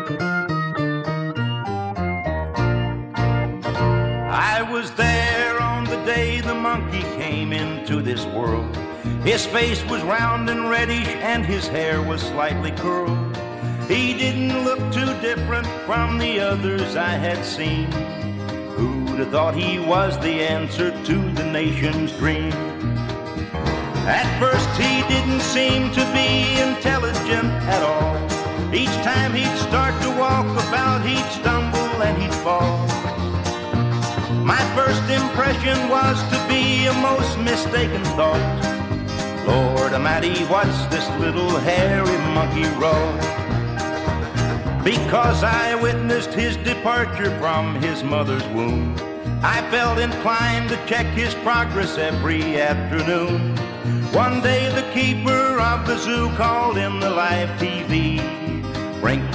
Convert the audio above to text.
I was there on the day the monkey came into this world. His face was round and reddish and his hair was slightly curled. He didn't look too different from the others I had seen. Who'd have thought he was the answer to the nation's dream? At first he didn't seem to be intelligent at all. Each time he'd start to walk about, he'd stumble and he'd fall. My first impression was to be a most mistaken thought. Lord Almighty, what's this little hairy monkey wrought? Because I witnessed his departure from his mother's womb, I felt inclined to check his progress every afternoon. One day the keeper of the zoo called in the live TV. Bring